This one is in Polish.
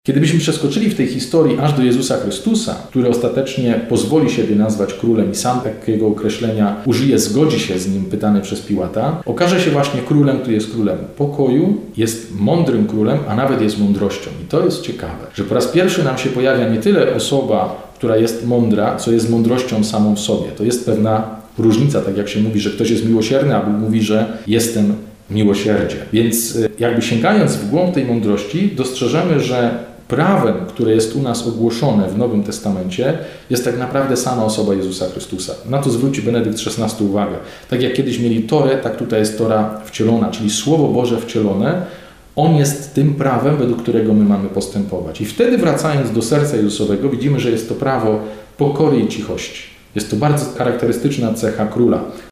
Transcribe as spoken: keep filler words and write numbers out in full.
Kiedybyśmy przeskoczyli w tej historii aż do Jezusa Chrystusa, który ostatecznie pozwoli siebie nazwać królem i sam takiego określenia użyje, zgodzi się z nim, pytany przez Piłata, okaże się właśnie królem, który jest królem pokoju, jest mądrym królem, a nawet jest mądrością. I to jest ciekawe, że po raz pierwszy nam się pojawia nie tyle osoba, która jest mądra, co jest mądrością samą w sobie. To jest pewna różnica, tak jak się mówi, że ktoś jest miłosierny, albo mówi, że jestem miłosierdzie. Więc jakby sięgając w głąb tej mądrości, dostrzeżemy, że prawem, które jest u nas ogłoszone w Nowym Testamencie, jest tak naprawdę sama osoba Jezusa Chrystusa. Na to zwróci Benedykt szesnasty uwagę. Tak jak kiedyś mieli Torę, tak tutaj jest Tora wcielona, czyli Słowo Boże wcielone. On jest tym prawem, według którego my mamy postępować. I wtedy, wracając do serca Jezusowego, widzimy, że jest to prawo pokory i cichości. Jest to bardzo charakterystyczna cecha króla.